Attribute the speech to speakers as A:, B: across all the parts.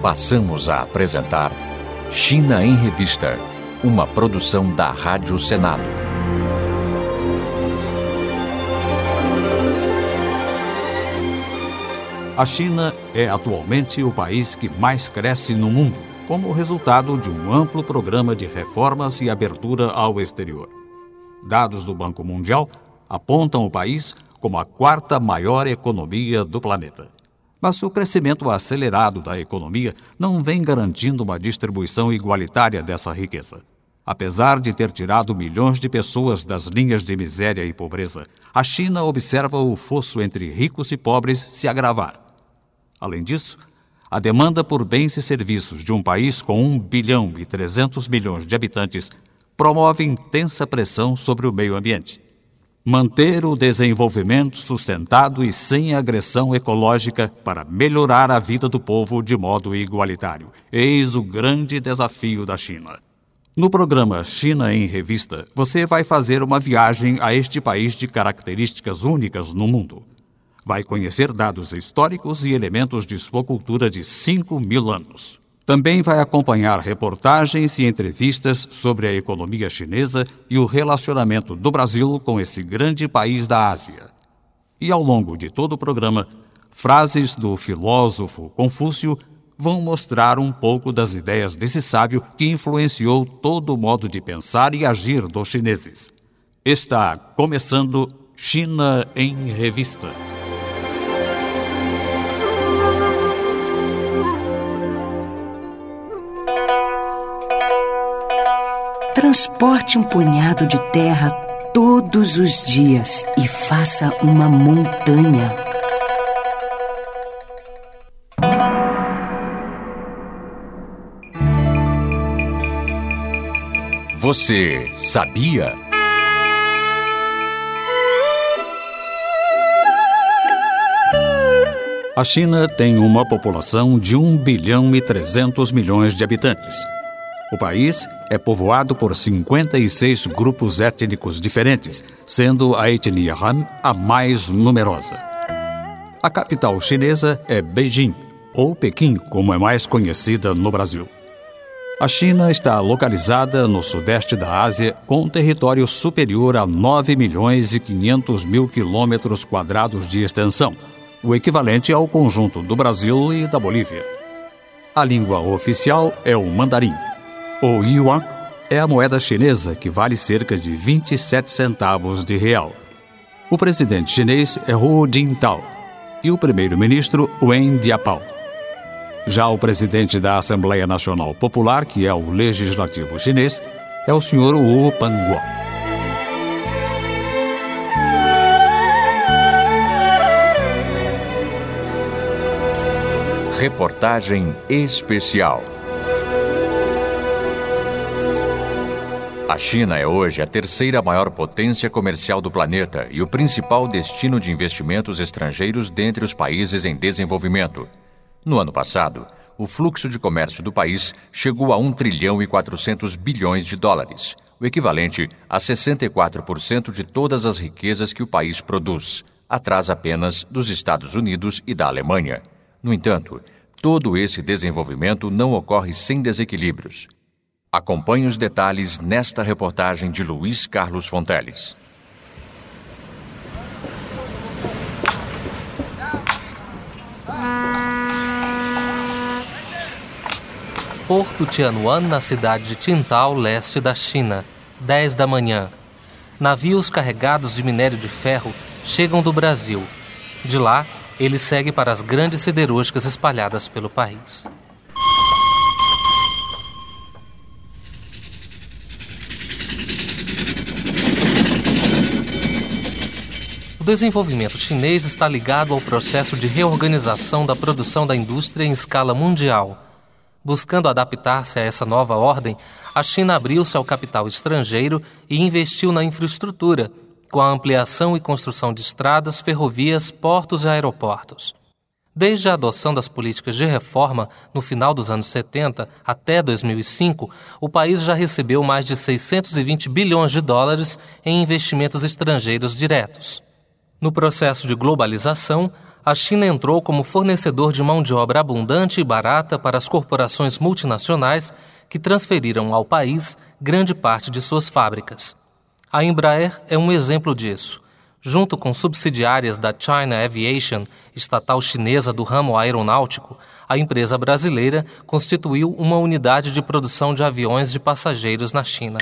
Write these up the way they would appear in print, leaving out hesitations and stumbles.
A: passamos a apresentar China em Revista, uma produção da Rádio Senado.
B: A China é atualmente o país que mais cresce no mundo, como resultado de um amplo programa de reformas e abertura ao exterior. Dados do Banco Mundial apontam o país como a quarta maior economia do planeta. Mas o crescimento acelerado da economia não vem garantindo uma distribuição igualitária dessa riqueza. Apesar de ter tirado milhões de pessoas das linhas de miséria e pobreza, a China observa o fosso entre ricos e pobres se agravar. Além disso, a demanda por bens e serviços de um país com 1 bilhão e 300 milhões de habitantes promove intensa pressão sobre o meio ambiente. Manter o desenvolvimento sustentado e sem agressão ecológica para melhorar a vida do povo de modo igualitário. Eis o grande desafio da China. No programa China em Revista, você vai fazer uma viagem a este país de características únicas no mundo. Vai conhecer dados históricos e elementos de sua cultura de 5.000 anos. Também vai acompanhar reportagens e entrevistas sobre a economia chinesa e o relacionamento do Brasil com esse grande país da Ásia. E ao longo de todo o programa, frases do filósofo Confúcio vão mostrar um pouco das ideias desse sábio que influenciou todo o modo de pensar e agir dos chineses. Está começando China em Revista.
C: Transporte um punhado de terra todos os dias e faça uma montanha.
A: Você sabia?
B: A China tem uma população de 1 bilhão e 300 milhões de habitantes. O país é povoado por 56 grupos étnicos diferentes, sendo a etnia Han a mais numerosa. A capital chinesa é Beijing, ou Pequim, como é mais conhecida no Brasil. A China está localizada no sudeste da Ásia, com um território superior a 9 milhões e 500 mil quilômetros quadrados de extensão, o equivalente ao conjunto do Brasil e da Bolívia. A língua oficial é o mandarim. O yuan é a moeda chinesa que vale cerca de 27 centavos de real. O presidente chinês é Hu Jintao e o primeiro-ministro Wen Jiabao. Já o presidente da Assembleia Nacional Popular, que é o legislativo chinês, é o senhor Wu Pangguo.
A: Reportagem especial. A China é hoje a terceira maior potência comercial do planeta e o principal destino de investimentos estrangeiros dentre os países em desenvolvimento. No ano passado, o fluxo de comércio do país chegou a 1 trilhão e 400 bilhões de dólares, o equivalente a 64% de todas as riquezas que o país produz, atrás apenas dos Estados Unidos e da Alemanha. No entanto, todo esse desenvolvimento não ocorre sem desequilíbrios. Acompanhe os detalhes nesta reportagem de Luiz Carlos Fonteles.
D: Porto Tianwan, na cidade de Qingdao, leste da China, 10 da manhã. Navios carregados de minério de ferro chegam do Brasil. De lá, ele segue para as grandes siderúrgicas espalhadas pelo país. O desenvolvimento chinês está ligado ao processo de reorganização da produção da indústria em escala mundial. Buscando adaptar-se a essa nova ordem, a China abriu-se ao capital estrangeiro e investiu na infraestrutura, com a ampliação e construção de estradas, ferrovias, portos e aeroportos. Desde a adoção das políticas de reforma, no final dos anos 70 até 2005, o país já recebeu mais de 620 bilhões de dólares em investimentos estrangeiros diretos. No processo de globalização, a China entrou como fornecedor de mão de obra abundante e barata para as corporações multinacionais que transferiram ao país grande parte de suas fábricas. A Embraer é um exemplo disso. Junto com subsidiárias da China Aviation, estatal chinesa do ramo aeronáutico, a empresa brasileira constituiu uma unidade de produção de aviões de passageiros na China.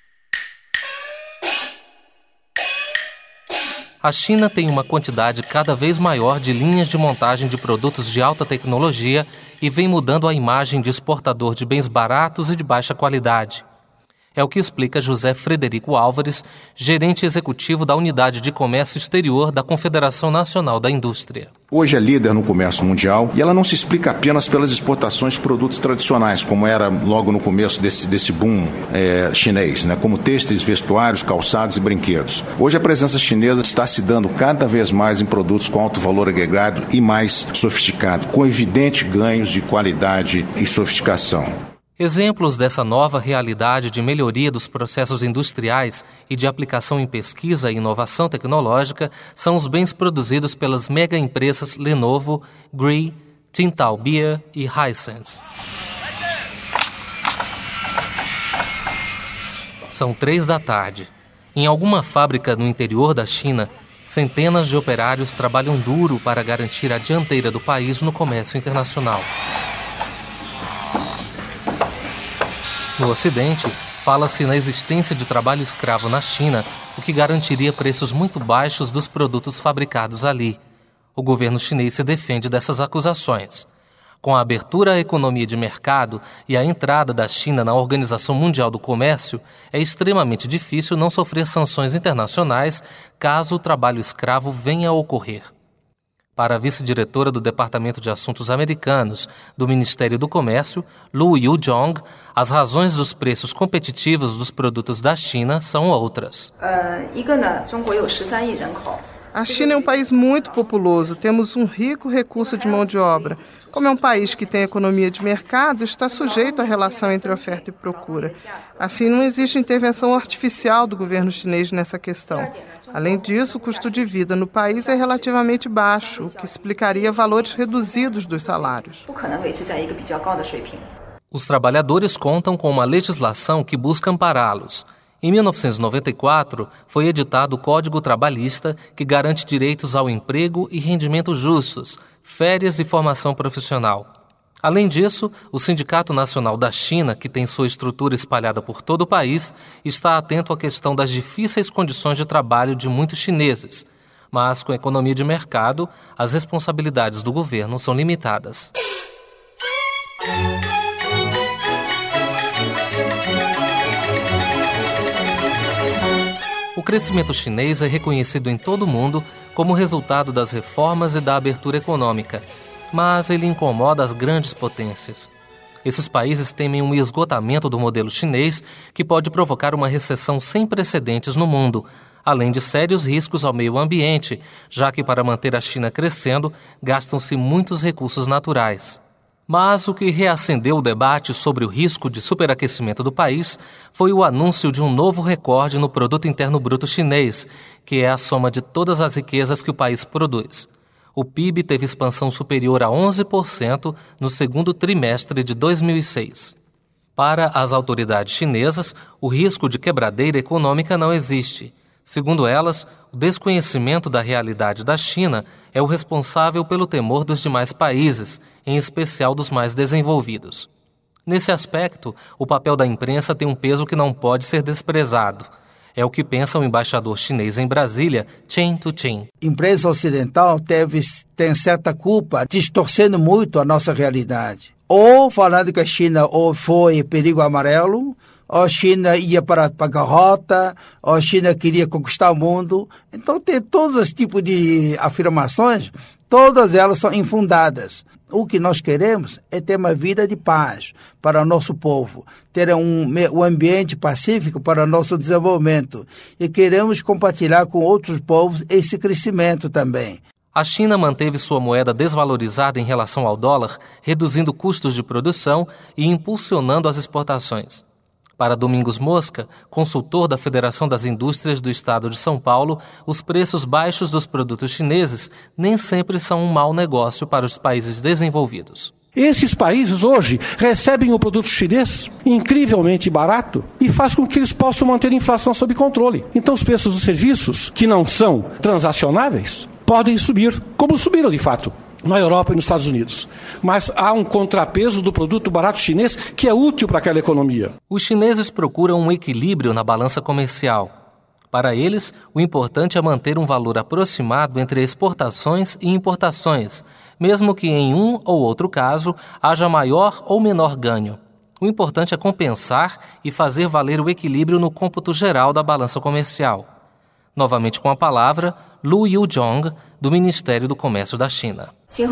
D: A China tem uma quantidade cada vez maior de linhas de montagem de produtos de alta tecnologia e vem mudando a imagem de exportador de bens baratos e de baixa qualidade. É o que explica José Frederico Álvares, gerente executivo da Unidade de Comércio Exterior da Confederação Nacional da Indústria.
E: Hoje é líder no comércio mundial e ela não se explica apenas pelas exportações de produtos tradicionais, como era logo no começo desse boom chinês, né? Como têxteis, vestuários, calçados e brinquedos. Hoje a presença chinesa está se dando cada vez mais em produtos com alto valor agregado e mais sofisticado, com evidentes ganhos de qualidade e sofisticação.
D: Exemplos dessa nova realidade de melhoria dos processos industriais e de aplicação em pesquisa e inovação tecnológica são os bens produzidos pelas mega-empresas Lenovo, Gree, Tintal Beer e Hisense. São 3h. Em alguma fábrica no interior da China, centenas de operários trabalham duro para garantir a dianteira do país no comércio internacional. No Ocidente, fala-se na existência de trabalho escravo na China, o que garantiria preços muito baixos dos produtos fabricados ali. O governo chinês se defende dessas acusações. Com a abertura à economia de mercado e a entrada da China na Organização Mundial do Comércio, é extremamente difícil não sofrer sanções internacionais caso o trabalho escravo venha a ocorrer. Para a vice-diretora do Departamento de Assuntos Americanos do Ministério do Comércio, Lu Yuzhong, as razões dos preços competitivos dos produtos da China são outras.
F: A China é um país muito populoso, temos um rico recurso de mão de obra. Como é um país que tem economia de mercado, está sujeito à relação entre oferta e procura. Assim, não existe intervenção artificial do governo chinês nessa questão. Além disso, o custo de vida no país é relativamente baixo, o que explicaria valores reduzidos dos salários.
D: Os trabalhadores contam com uma legislação que busca ampará-los. Em 1994, foi editado o Código Trabalhista, que garante direitos ao emprego e rendimentos justos, férias e formação profissional. Além disso, o Sindicato Nacional da China, que tem sua estrutura espalhada por todo o país, está atento à questão das difíceis condições de trabalho de muitos chineses. Mas, com a economia de mercado, as responsabilidades do governo são limitadas. O crescimento chinês é reconhecido em todo o mundo como resultado das reformas e da abertura econômica, mas ele incomoda as grandes potências. Esses países temem um esgotamento do modelo chinês que pode provocar uma recessão sem precedentes no mundo, além de sérios riscos ao meio ambiente, já que para manter a China crescendo, gastam-se muitos recursos naturais. Mas o que reacendeu o debate sobre o risco de superaquecimento do país foi o anúncio de um novo recorde no Produto Interno Bruto chinês, que é a soma de todas as riquezas que o país produz. O PIB teve expansão superior a 11% no segundo trimestre de 2006. Para as autoridades chinesas, o risco de quebradeira econômica não existe. Segundo elas, o desconhecimento da realidade da China é o responsável pelo temor dos demais países, em especial dos mais desenvolvidos. Nesse aspecto, o papel da imprensa tem um peso que não pode ser desprezado. É o que pensa o embaixador chinês em Brasília, Chen Tuqin.
G: A imprensa ocidental tem certa culpa, distorcendo muito a nossa realidade. Ou falando que a China ou foi perigo amarelo, ou a China ia para a bancarrota, ou a China queria conquistar o mundo. Então tem todos os tipos de afirmações, todas elas são infundadas. O que nós queremos é ter uma vida de paz para o nosso povo, ter um ambiente pacífico para o nosso desenvolvimento e queremos compartilhar com outros povos esse crescimento também.
D: A China manteve sua moeda desvalorizada em relação ao dólar, reduzindo custos de produção e impulsionando as exportações. Para Domingos Mosca, consultor da Federação das Indústrias do Estado de São Paulo, os preços baixos dos produtos chineses nem sempre são um mau negócio para os países desenvolvidos.
H: Esses países hoje recebem o produto chinês incrivelmente barato e faz com que eles possam manter a inflação sob controle. Então os preços dos serviços, que não são transacionáveis, podem subir, como subiram de fato na Europa e nos Estados Unidos. Mas há um contrapeso do produto barato chinês que é útil para aquela economia.
D: Os chineses procuram um equilíbrio na balança comercial. Para eles, o importante é manter um valor aproximado entre exportações e importações, mesmo que em um ou outro caso haja maior ou menor ganho. O importante é compensar e fazer valer o equilíbrio no cômputo geral da balança comercial. Novamente com a palavra, Lu Yuzhong, do Ministério do Comércio da China.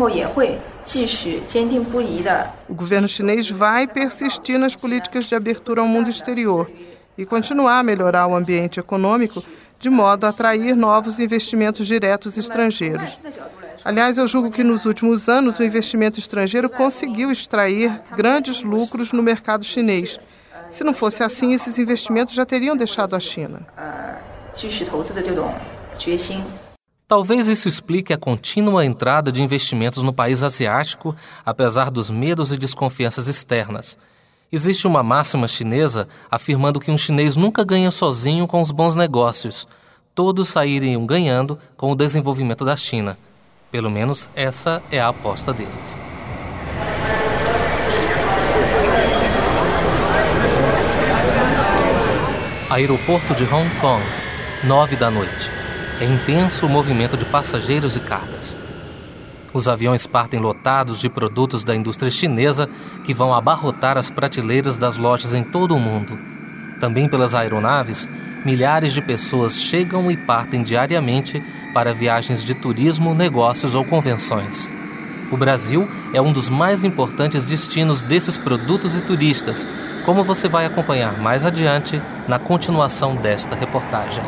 F: O governo chinês vai persistir nas políticas de abertura ao mundo exterior e continuar a melhorar o ambiente econômico de modo a atrair novos investimentos diretos estrangeiros. Aliás, eu julgo que nos últimos anos o investimento estrangeiro conseguiu extrair grandes lucros no mercado chinês. Se não fosse assim, esses investimentos já teriam deixado a China.
D: Talvez isso explique a contínua entrada de investimentos no país asiático, apesar dos medos e desconfianças externas. Existe uma máxima chinesa afirmando que um chinês nunca ganha sozinho com os bons negócios. Todos sairiam ganhando com o desenvolvimento da China. Pelo menos essa é a aposta deles. Aeroporto de Hong Kong, 9h. É intenso o movimento de passageiros e cargas. Os aviões partem lotados de produtos da indústria chinesa que vão abarrotar as prateleiras das lojas em todo o mundo. Também pelas aeronaves, milhares de pessoas chegam e partem diariamente para viagens de turismo, negócios ou convenções. O Brasil é um dos mais importantes destinos desses produtos e turistas, como você vai acompanhar mais adiante na continuação desta reportagem.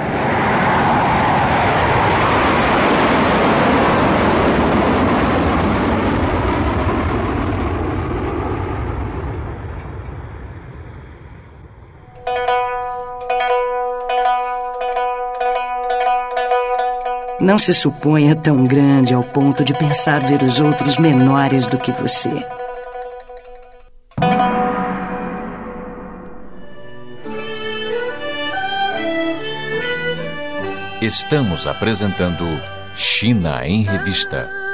C: Não se suponha tão grande ao ponto de pensar ver os outros menores do que você.
A: Estamos apresentando China em Revista.